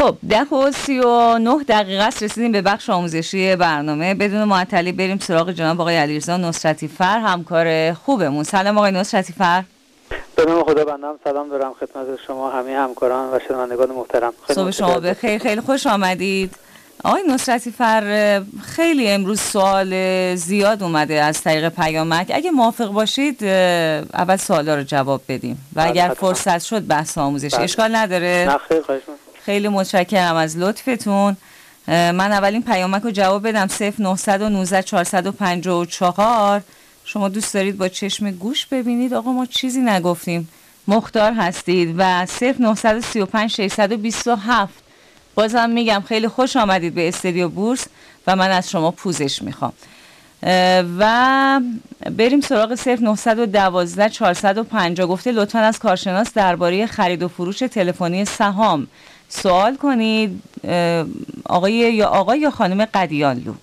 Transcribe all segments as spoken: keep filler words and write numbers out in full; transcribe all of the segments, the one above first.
خب ده و سی و نه دقیقه است، رسیدیم به بخش آموزشی برنامه. بدون معطلی بریم سراغ جناب آقای علیرضا نصرتی فر، همکار خوبمون. سلام آقای نصرتی فر. به نام خدا بندم سلام دارم خدمت شما همه همکاران و شنوندگان محترم. صبح شما بخیر، خیلی خوش آمدید. آقای نصرتی فر، خیلی امروز سوال زیاد اومده از طریق پیامک. اگه موافق باشید اول سوالا رو جواب بدیم و اگر فرصت شد بحث آموزش. اشکال نداره؟ نه خیر، خواهش می‌کنم. خیلی متشکرم از لطفتون. من اولین پیامک رو جواب بدم. صفر نه یک نه چهار پنج چهار. شما دوست دارید با چشم گوش ببینید؟ آقا ما چیزی نگفتیم، مختار هستید. و صفر نه سه پنج شش دو هفت. بازم میگم خیلی خوش آمدید به استودیو بورس و من از شما پوزش میخوام. و بریم سراغ صفر نه یک دو چهار پنج صفر. گفته لطفاً از کارشناس درباره خرید و فروش تلفنی سهام سوال کنید. آقای یا آقای یا خانم قدیانلو.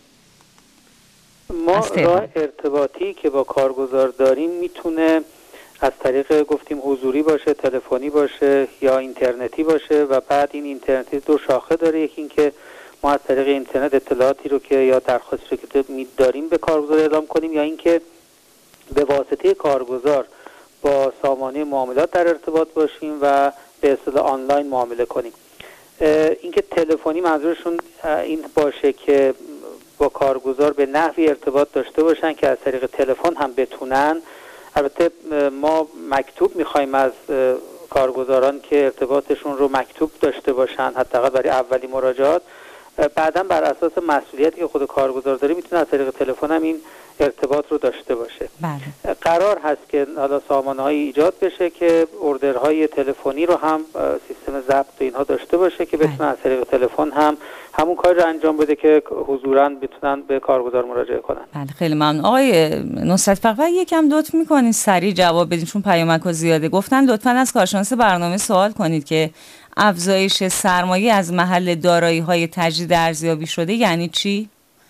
ما راه ارتباطی که با کارگزار داریم میتونه از طریق گفتیم حضوری باشه، تلفنی باشه یا اینترنتی باشه و بعد این اینترنتی دو شاخه داره. یکی این که ما از طریق اینترنت اطلاعاتی رو که یا درخواستی رو که داریم به کارگزار اعلام کنیم، یا اینکه به واسطه کارگزار با سامانه معاملات در ارتباط باشیم و به اصطلاح آنلاین معامله کنیم. اینکه تلفنی منظورشون این باشه که با کارگزار به نحوی ارتباط داشته باشن که از طریق تلفن هم بتونن. البته ما مکتوب میخوایم از کارگزاران که ارتباطشون رو مکتوب داشته باشن، حداقل برای اولی مراجعات. بعداً بر اساس مسئولیتی که خود کارگزار داره میتونه از طریق تلفن هم این ارتباط رو داشته باشه. بله. قرار هست که حالا سامانه‌هایی ایجاد بشه که اوردرهای تلفنی رو هم سیستم ضبط و اینها داشته باشه که بتونن از طریق تلفن هم همون کار رو انجام بده که حضوراً بتونن به کارگزار مراجعه کنن. بله خیلی ممنون. آقای نصرتی فقط یکم لطف می‌کنید سریع جواب بدین چون پیامک‌ها زیاده. گفتن لطفاً از کارشناس برنامه سوال کنید که افزایش سرمایه از محل دارایی‌های تجدید ارزیابی شده یعنی چی؟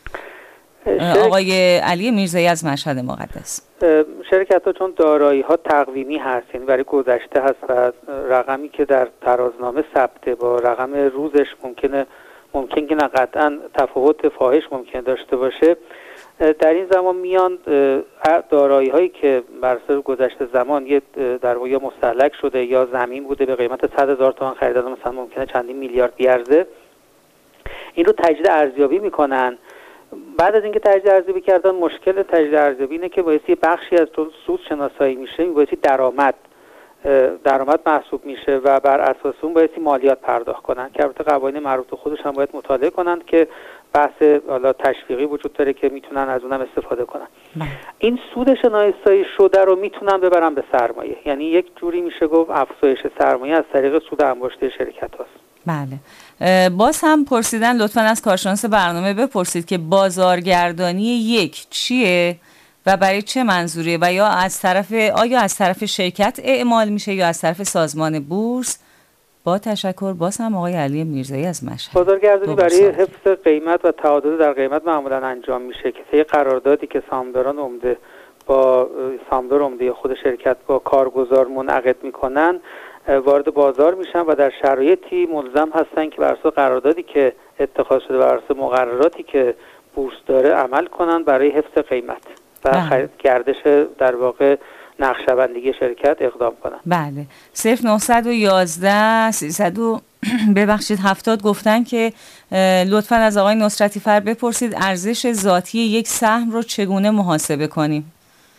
آقای علی میرزایی از مشهد مقدس. شرکت ها چون دارایی ها تقویمی هست، یعنی برای گذشته هست و رقمی که در ترازنامه ثبته با رقم روزش ممکنه ممکن که قطعا تفاوت فاحش ممکن داشته باشه، در این زمان میان دارایی هایی که بر اساس گذشته زمان یه در واقع مستهلک شده یا زمین بوده به قیمت صد هزار تومان خریدن، مثلا ممکنه چندین میلیارد بیارزه، این رو تجدید ارزیابی میکنن. بعد از اینکه تجدید ارزیابی کردن، مشکل تجدید ارزیابی اینه که باعث بخشی از چون سود شناسایی میشه، باعث درآمد درآمد محسوب میشه و بر اساس اون باعث مالیات پرداخت کنن که البته قوانین مربوط به خودش هم باید مطالعه کنن که بحث حالا تشویقی وجود داره که میتونن از اونم استفاده کنن. بله. این سود شناسایی شده رو میتونن ببرن به سرمایه، یعنی یک جوری میشه گفت افزایش سرمایه از طریق سود انباشته شرکت هاست. بله. باز هم پرسیدن لطفاً از کارشناس برنامه بپرسید که بازارگردانی یک چیه و برای چه منظوریه و یا از طرف آیا از طرف شرکت اعمال میشه یا از طرف سازمان بورس؟ با تشکر. باز هم آقای علی میرزایی از مشهد. بازارگردانی برای حفظ قیمت و تعادل در قیمت معمولا انجام میشه که طی قراردادی که سهامداران عمده با سهامدار عمده خود شرکت با کارگزار منعقد میکنن وارد بازار میشن و در شرایطی ملزم هستن که بر اساس قراردادی که اتخاذ شده بر اساس مقرراتی که بورس داره عمل کنن برای حفظ قیمت و خرید گردش در واقع نقشه‌بندی شرکت اقدام کنن. بله. صفر نه یک یک سیصد ببخشید هفتاد گفتن که لطفاً از آقای نصرتی فر بپرسید ارزش ذاتی یک سهم رو چگونه محاسبه کنیم؟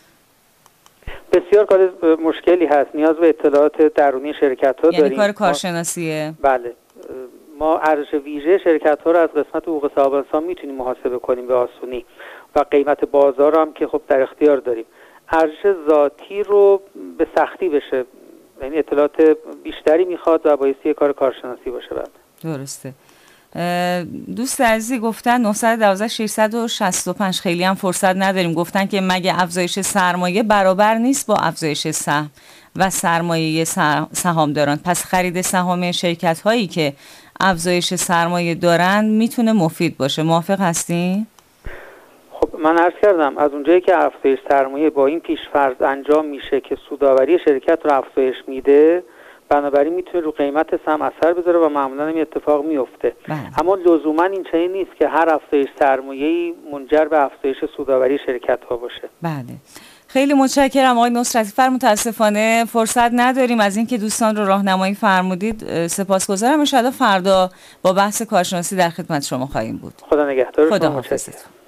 بسیار کار مشکلی هست، نیاز به اطلاعات درونی شرکت ها یعنی داریم. یعنی کار کارشناسیه؟ بله. ما ارزش ویژه شرکت ها رو از قسمت حقوق صاحب انسان میتونیم محاسبه کنیم به آسونی و قیمت بازار هم که خب در اختیار داریم. ارزش ذاتی رو به سختی بشه، یعنی اطلاعات بیشتری میخواد و بایستی کار کارشناسی باشه. بعد درسته. دوست عزیزی گفتن نه یک دو شش شش پنج، خیلی هم فرصت نداریم. گفتن که مگه افزایش سرمایه برابر نیست با افزایش سهم و سرمایه سهامداران؟ پس خرید سهام شرکت هایی که افزایش سرمایه دارند میتونه مفید باشه. موافق هستین؟ خب من عرض کردم از اونجایی که افزایش سرمایه با این پیش‌فرض انجام میشه که سودآوری شرکت رو افزایش میده، بنابراین میتونه رو قیمت سهم اثر بذاره و معمولا این اتفاق میفته. اما لزوما این چنین نیست که هر افزایش سرمایه‌ای منجر به افزایش سودآوری شرکت‌ها باشه. بله. خیلی متشکرم آقای نصرتی فر. متاسفانه فرصت نداریم از اینکه دوستان رو راهنمایی فرمودید. سپاسگزارم. ان شاءالله فردا با بحث کارشناسی در خدمت شما خواهیم بود. خدا نگهدار. خدا حافظتون.